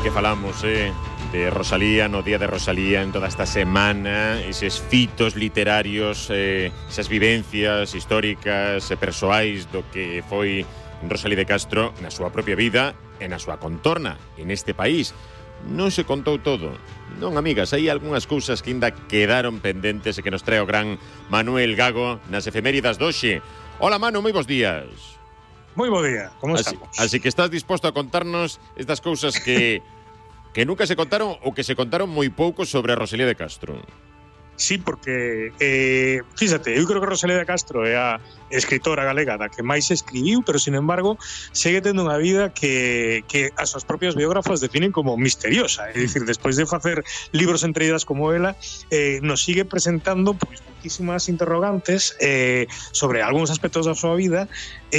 que falamos de Rosalía, no día de Rosalía, en toda esta semana, eses fitos literarios, esas vivencias históricas e persoais do que foi Rosalía de Castro na súa propia vida e na súa contorna en este país. Non se contou todo. Non, amigas, hai algunhas cousas que ainda quedaron pendentes e que nos trae o gran Manuel Gago nas efeméridas doxe. Hola, Manu, moi bons días. Moi bo día, como estamos? Así que estás disposto a contarnos estas cousas que nunca se contaron ou que se contaron moi pouco sobre Rosalía de Castro. Sí, porque, fíxate, eu creo que Rosalía de Castro é a escritora galega da que máis escribiu, pero, sin embargo, segue tendo unha vida que as súas propios biógrafos definen como misteriosa. É dicir, despois de facer libros entre elas como ela, nos sigue presentando pois moitísimas interrogantes sobre algúns aspectos da súa vida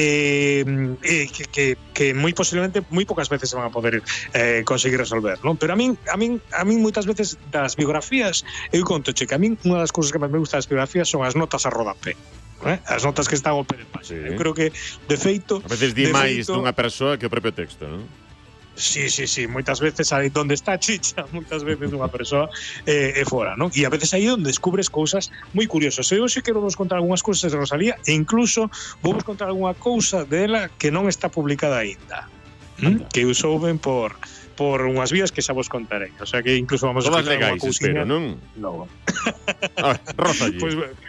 que moi posiblemente moi poucas veces se van a poder conseguir resolver, non? Pero a min moitas veces das biografías eu contoche que a min unha das cousas que máis me gusta das biografías son as notas a rodapé. As notas que están ao pé de página. Sí. Eu creo que, de feito... A veces di máis dunha persoa que o propio texto, non? Sí, moitas veces aí onde está a chicha, moitas veces unha persoa é fora, non? E a veces aí onde descubres cousas moi curiosas. Eu xe quero vos contar algunhas cousas de Rosalía e incluso vou vos contar algunha cousa dela que non está publicada aínda, que eu souben por unhas vías que xa vos contarei. O sea que incluso vamos todas a contar legais, espero, non? Non. Rosalía.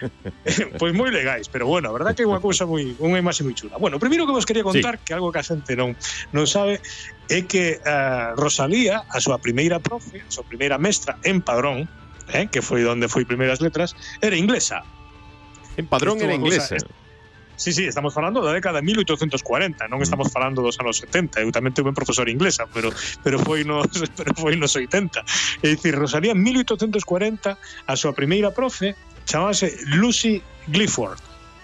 Pois moi legais, pero bueno, a verdad que é unha cousa unha imaxe moi chula. Bueno, o primeiro que vos quería contar, que algo que a xente non sabe, é que Rosalía, a súa primeira profe, a súa primeira mestra en Padrón, que foi onde foi primeiras letras, era inglesa. En Padrón era inglesa. Sí, estamos falando da década de 1840, non estamos falando dos anos 70. Eu tamén tuve un profesor inglesa, pero foi nos 80. É dicir, Rosalía en 1840, a súa primeira profe chamábase Lucy Clifford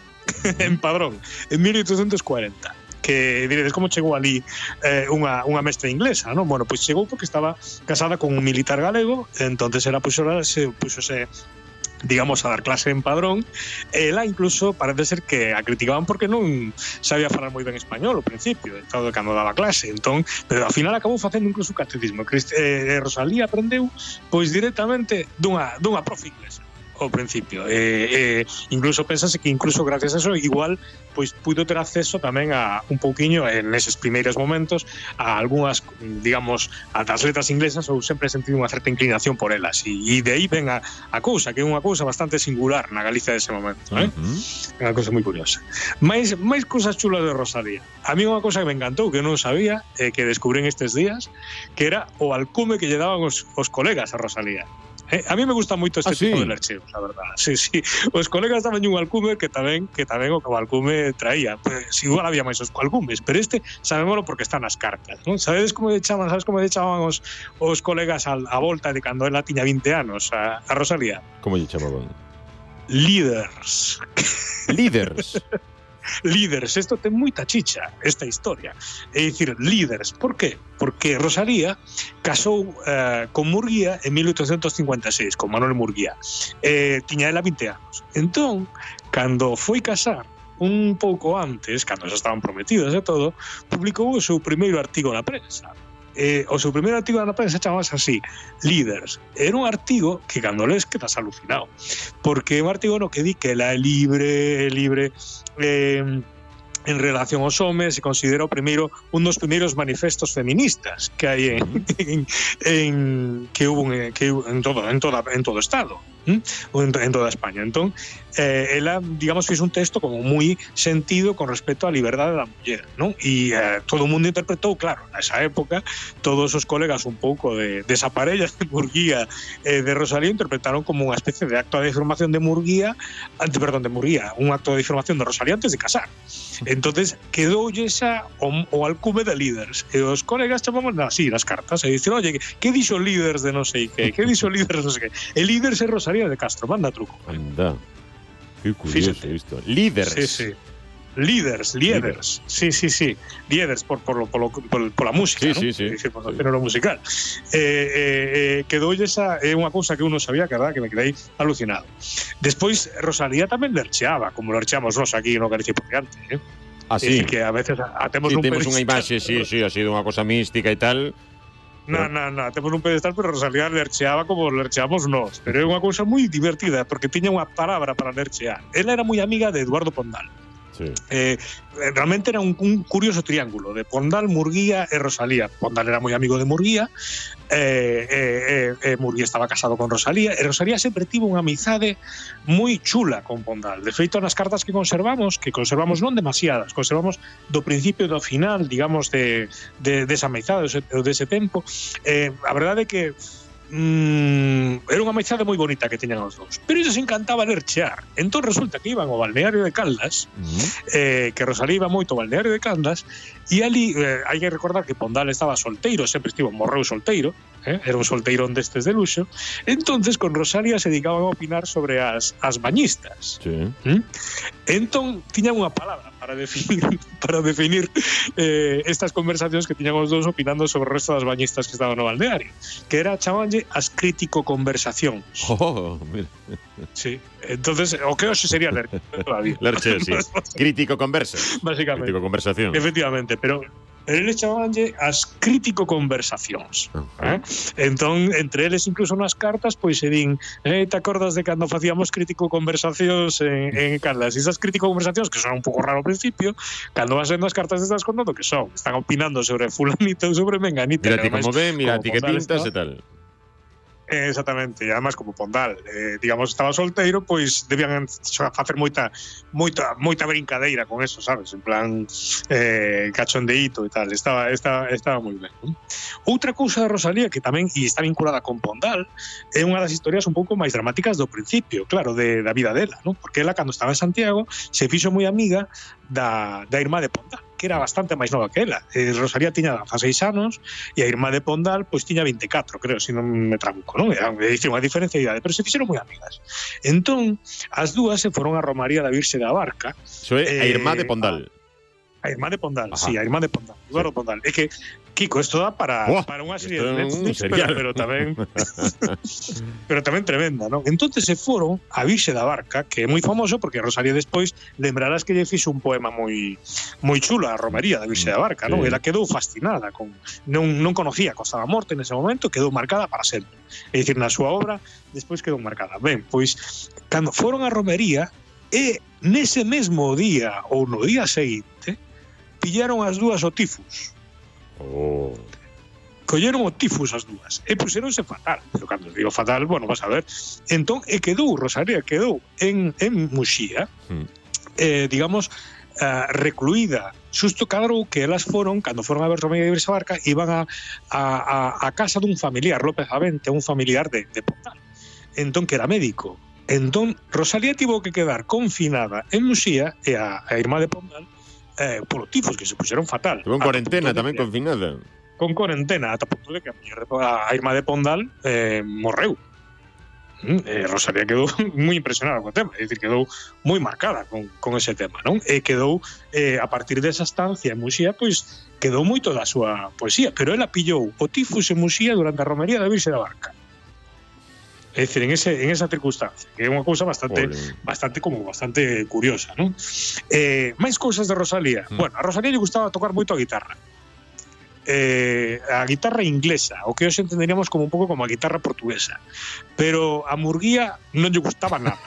en Padrón, en 1840. Que diredes, como chegou ali unha mestra inglesa, non? Bueno, pois chegou porque estaba casada con un militar galego, entonces ela puxose digamos, a dar clase en Padrón. Ela incluso parece ser que a criticaban porque non sabía falar moi ben español ao principio, todo cando daba clase, entón, pero ao final acabou facendo incluso o catecismo. Rosalía aprendeu pois directamente dunha profe inglesa ao principio. Incluso pensase que incluso gracias a eso igual pois puido ter acceso tamén a un pouquiño en eses primeiros momentos a algunhas, digamos, a das letras inglesas, ou sempre sentido unha certa inclinación por elas, e de aí ven a cousa, que é unha cousa bastante singular na Galicia dese momento, É unha cousa moi curiosa. Mais cousas chulas de Rosalía. A mí unha cousa que me encantou, que non sabía, que descubrín estes días, que era o alcume que lle daban os colegas a Rosalía. A mí me gusta moito este tipo de lercheos, a verdade. Sí. Os colegas daban un alcume que tamén o alcume traía. Pues, igual había máis os alcumes, pero este sabémoslo porque está nas cartas, non? Sabes como lle chamaban os colegas a volta de cando ela tiña 20 anos, a Rosalía? Como lle chamaban? Líders. Líders, isto ten moita chicha, esta historia. É dicir, líders, por qué? Porque Rosalía casou con Murguía en 1856, con Manuel Murguía. Tiña ela 20 anos. Entón, cando foi casar, un pouco antes, cando xa estaban prometidos e todo, publicou o seu primeiro artigo na prensa. O seu primeiro artigo na prensa chamase así, Líders. Era un artigo que cando lees quedas alucinado, porque é un artigo no que di que ela é libre en relación aos homes, se considera un dos primeiros manifestos feministas que hai que hubo en todo o estado, ou en toda España. Entón, ela, digamos, fez un texto como moi sentido con respecto á liberdade da muller, non? E todo o mundo interpretou, claro, nesa época, todos os colegas un pouco desa parella de Murguía de Rosalía interpretaron como unha especie de acto de difamación de Murguía, un acto de difamación de Rosalía antes de casar. Entonces quedoulle o alcume de Líders, e os colegas chamaban así nas cartas, e dicen, oye, que dixo Líders de non sei que dixo Líders de non sei que. E Líders é Rosalía de Castro, manda truco. Anda, que curioso isto. Líders. Sí. Líders. Sí. Líders pola música, sí, ¿no? Sí. Por o género musical. Quedoulle esa é unha cousa que eu non sabía, que verdad que me quedei alucinado. Despois Rosalía tamén lercheaba, como lercheamos nós aquí no Galicia por diante, Ah, sí. Que a veces temos un temos unha imaxe, sí, ha sido unha cousa mística e tal. temos un pedestal, pero Rosalía lercheaba como lercheamos nós, pero é unha cousa moi divertida porque tiña unha palabra para lerchear. Ela era moi amiga de Eduardo Pondal. Sí. Realmente era un curioso triángulo de Pondal, Murguía e Rosalía. Pondal era moi amigo de Murguía, Murguía estaba casado con Rosalía, e Rosalía sempre tivo unha amizade moi chula con Pondal. De feito, nas cartas que conservamos non demasiadas, conservamos do principio e do final, digamos, desa amizade, dese tempo. A verdade é que era unha amizade moi bonita que teñan os dous, pero ellos encantaba lerchear. Entón resulta que iban ao balneario de Caldas, que Rosalía iba moito ao balneario de Caldas, e ali hai que recordar que Pondal estaba solteiro, sempre morreu solteiro, era un solteirón destes de luxo. Entonces con Rosalía se dedicaban a opinar sobre as bañistas. Sí. Entón tiñan unha palabra para definir estas conversacións que tiñan os dous opinando sobre o resto das bañistas que estaban no balneario, que era, chamanlle, as crítico conversacións. Mira. Sí. Entonces, o que hoxe sería lerche todavía. Lerche, sí. Crítico conversa. Básicamente. Crítico conversación. Efectivamente, pero eles chamabanlle as crítico conversacións. Entón, entre eles incluso nas cartas, pois se din, te acordas de cando facíamos crítico conversacións en Caldas? E esas crítico conversacións, que son un pouco raro ao principio, cando vas vendo as cartas estás contando que son, están opinando sobre fulanito, sobre menganito. Mira ti como ven, mira ti que pintas e tal. Exactamente, e además como Pondal, digamos, estaba solteiro, pois debían facer moita brincadeira con eso, sabes? En plan cachondeíto e tal, estaba moi ben, non? Outra cousa de Rosalía que tamén e está vinculada con Pondal é unha das historias un pouco máis dramáticas do principio, claro, da vida dela, non? Porque ela cando estaba en Santiago se fixo moi amiga da irmá de Pondal, que era bastante máis nova que ela. Rosalía tiña 16 anos e a irmá de Pondal pois tiña 24, creo, se non me trabuco, non? É dicir, unha diferencia de idade, pero se fixeron moi amigas. Entón, as dúas se foron a Romaría da Virxe da Barca. Iso é a irmá de Pondal. A irmá de Pondal, Ajá. sí, a irmá de Pondal, Eduardo Pondal. É que, Kiko, esto dá para unha serie de Netflix, pero tamén tremenda, non? Entonces se foron a Virxe da Barca, que é moi famoso porque Rosalía despois lembrarás que lle fixo un poema moi chulo a Romaría da Virxe da Barca, non? Ela quedou fascinada non conocía a Costa da Morte nese momento, quedou marcada para sempre. É dicir, na súa obra despois quedou marcada. Ben, pois cando foron a Romería e nese mesmo día ou no día seguinte pillaron as dúas o tifus. Colleron o tifus as dúas e puseronse fatal, pero cando digo fatal, bueno, vas a ver. Entón, Rosalía quedou en Muxía, digamos, recluída. Xusto claro que elas cando foron a ver Romería de Virxe Barca, iban a casa dun familiar, López Avente, un familiar de Pondal. Entón, que era médico. Entón, Rosalía tivo que quedar confinada en Muxía e a irmá de Pondal polo tifus, que se puxeron fatal. Estuvo en cuarentena tamén confinada. Con cuarentena, ata punto de que a irmá de Pondal morreu. Rosalía quedou moi impresionada co tema, é dicir, quedou moi marcada con ese tema, non? E quedou, a partir desa estancia en Muxía, pois quedou moito da súa poesía, pero ela pillou o tifus en Muxía durante a Romería da Virxe da Barca. É dicir, en esa circunstancia, que é unha cousa bastante curiosa, non? Máis cousas de Rosalía. Bueno, a Rosalía lle gustaba tocar moito a guitarra. A guitarra inglesa, o que hoxe entenderíamos como un pouco como a guitarra portuguesa, pero a Murguía non lle gustaba nada.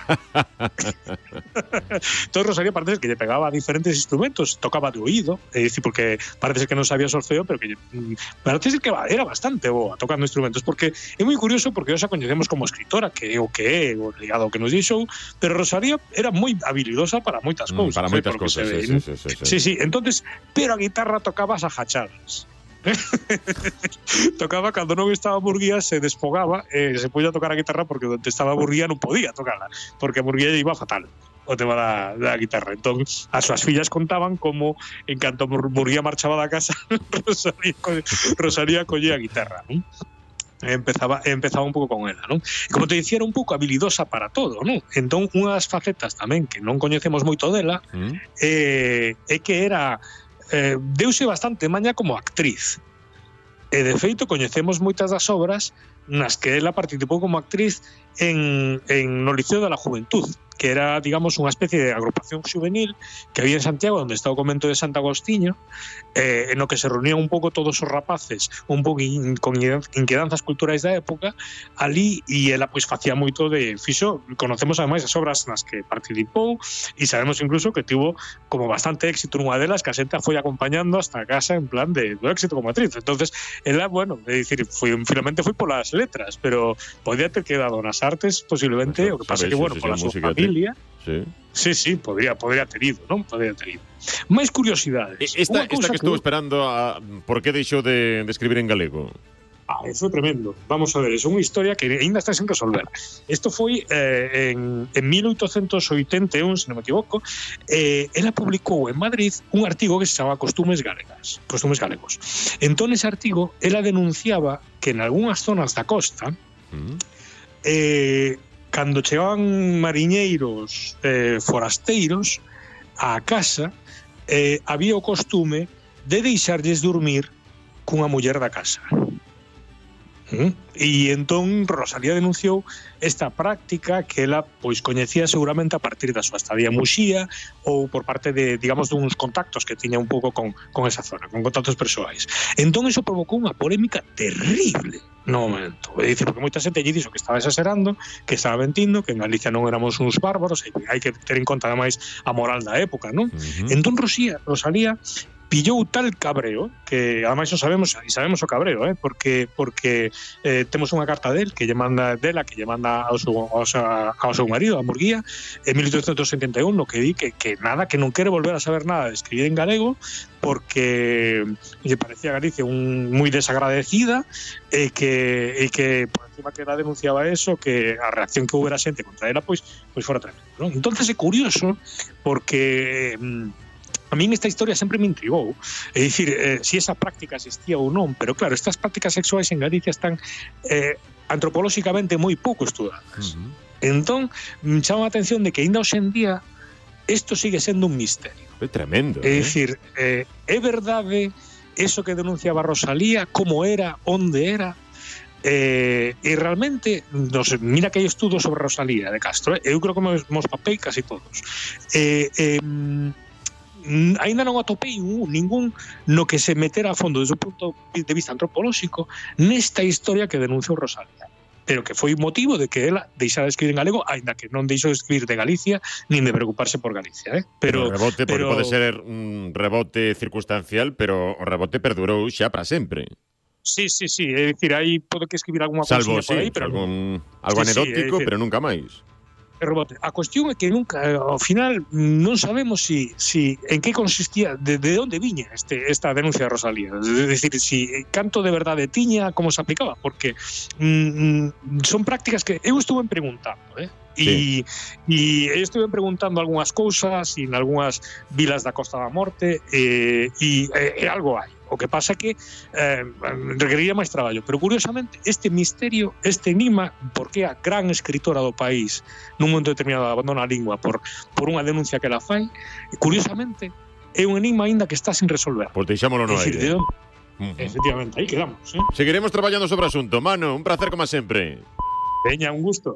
Entón Rosalía parece que lle pegaba a diferentes instrumentos, tocaba de oído, é dicir, porque parece que non sabía solfeo, pero que parece que era bastante boa tocando instrumentos, porque é moi curioso porque hoxe a coñecemos como escritora, que é o ligado ao que nos dixou, pero Rosalía era moi habilidosa para moitas cousas. Para moitas cousas, sí. Entonces, pero a guitarra tocaba as ajachadas. Tocaba cando non estaba Murguía, se desfogaba e se podía tocar a guitarra, porque onde estaba Murguía non podía tocarla, porque a Murguía lle iba fatal o tema da guitarra. Entón, as súas fillas contaban como en canto Murguía marchaba da casa, Rosalía collía a guitarra, non? Empezaba un pouco con ela, non? E como te dicía, era un pouco habilidosa para todo, non? Entón, unha das facetas tamén que non coñecemos moito dela é que era deuse bastante maña como actriz. E de feito coñecemos moitas das obras nas que ela participou como actriz no Liceo da Juventud, que era, digamos, unha especie de agrupación juvenil que había en Santiago, onde está o convento de Santo Agostinho, no que se reunían un pouco todos os rapaces, un pouco con inquedanzas culturais da época, ali, e ela pois facía moito de fixo, conocemos ademais as obras nas que participou, e sabemos incluso que tivo como bastante éxito nunha delas, que a xente foi acompañando hasta a casa en plan de do éxito como actriz. Entonces, ela, bueno, é dicir, finalmente foi polas letras, pero podía ter quedado nas artes posiblemente, o que pasa que, bueno, pola súa familia. Sí, podría ter ido, non? Podría ter ido. Máis curiosidades. Esta que estou esperando, por que deixou de escribir en galego? Eso é tremendo. Vamos a ver, é unha historia que ainda está sen resolver. Isto foi en 1881, se non me equivoco. Ela publicou en Madrid un artigo que se chama Costumes galegos. Entón, ese artigo, ela denunciaba que en algunhas zonas da costa, cando chegaban mariñeiros forasteiros á casa, había o costume de deixarlles dormir cunha muller da casa. E entón Rosalía denunciou esta práctica que ela pois coñecía seguramente a partir da súa estadía en Muxía ou por parte de, digamos, duns contactos que tiña un pouco con esa zona, con contactos persoais. Entón iso provocou unha polémica terrible no momento. É dicir, porque moita xente lle dixo que estaba exagerando, que estaba mentindo, que en Galicia non éramos uns bárbaros, e hai que ter en conta ademais a moral da época, non? Entón Rosalía pillou tal cabreo que ademais sabemos o cabreo, porque temos unha carta del que lle manda ao seu marido, a Murguía, en 1871, no que di que nada, que non quere volver a saber nada de escribir en galego porque lle parecía a Galicia moi desagradecida e que por encima que ela denunciaba eso, que a reacción que houbera xente contra ela pois fora tremendo, non? Entonces é curioso porque a min esta historia sempre me intrigou. É dicir, si esa práctica existía ou non, pero claro, estas prácticas sexuais en Galicia están antropolóxicamente moi pouco estudadas. Entón, chama a atención de que ainda hoxe en día isto sigue sendo un misterio. É tremendo. É dicir, é verdade eso que denunciaba Rosalía, como era, onde era, e realmente mira que hai estudos sobre Rosalía de Castro, eu creo que mos papei casi todos. Ainda non atopei ningún no que se metera a fondo desde o punto de vista antropolóxico nesta historia que denunciou Rosalía, pero que foi motivo de que ela deixara de escribir en galego, aínda que non deixou de escribir de Galicia nin de preocuparse por Galicia, pero rebote, porque pode ser un rebote circunstancial, pero o rebote perdurou xa para sempre. Sí, é dicir, aí pode que escribir algunha cousiña por aí, pero algo anecdótico, pero nunca máis. Rebote. A cuestión é que nunca, ao final, non sabemos si en que consistía, de onde viña esta denuncia de Rosalía. É dicir, si canto de verdade tiña, como se aplicaba, porque son prácticas que eu estuve preguntando, E estuve preguntando algunhas cousas en algunhas vilas da Costa da Morte e algo hai. O que pasa que requeriría máis traballo, pero curiosamente este misterio, este enigma, porque a gran escritora do país nun momento determinado abandona a lingua por unha denuncia que ela fai, curiosamente é un enigma aínda que está sin resolver. Pois deixámolo no aire. Efectivamente, aí quedamos. Seguiremos traballando sobre o asunto. Mano, un placer como sempre. Veña, un gusto.